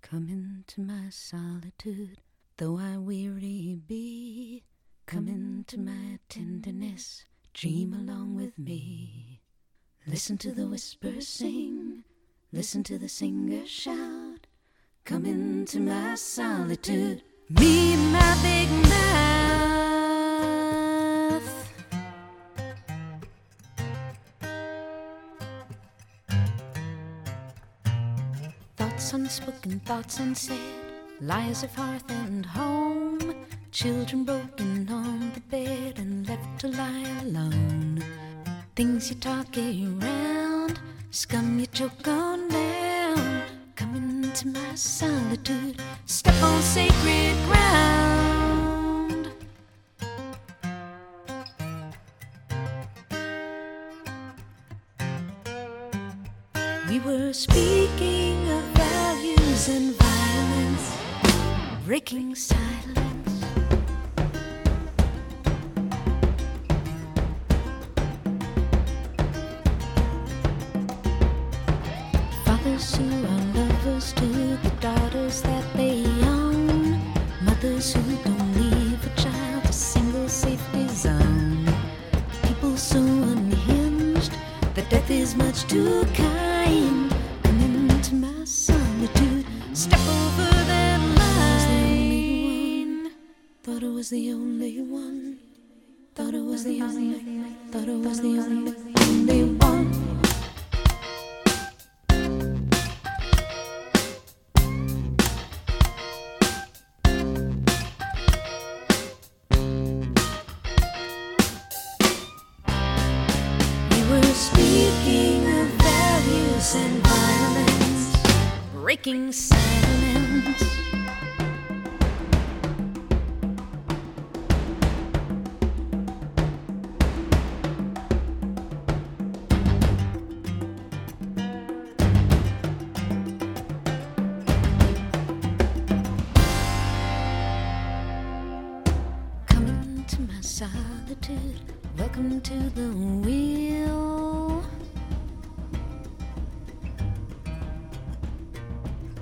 Come into my solitude, though I weary be. Come into my tenderness, dream along with me. Listen to the whispers sing, listen to the singers shout. Come into my solitude, me and my big mouth. Thoughts unspoken, thoughts unsaid, lies of hearth and home. Children broken on the bed and left to lie alone. Things you talk around, scum you choke on down. Come into my solitude, step on sacred ground. We were speaking of values and violence, breaking silence. Fathers who are lovers to the daughters that they own. Mothers who don't leave a child a single safety zone. People so unhinged that death is much too kind. Come into my solitude, step over that line. Thought it was the only one. Thought it was the only. Thought it was the only one. Speaking of values and violence, breaking silence. Come into my solitude, welcome to the wheel.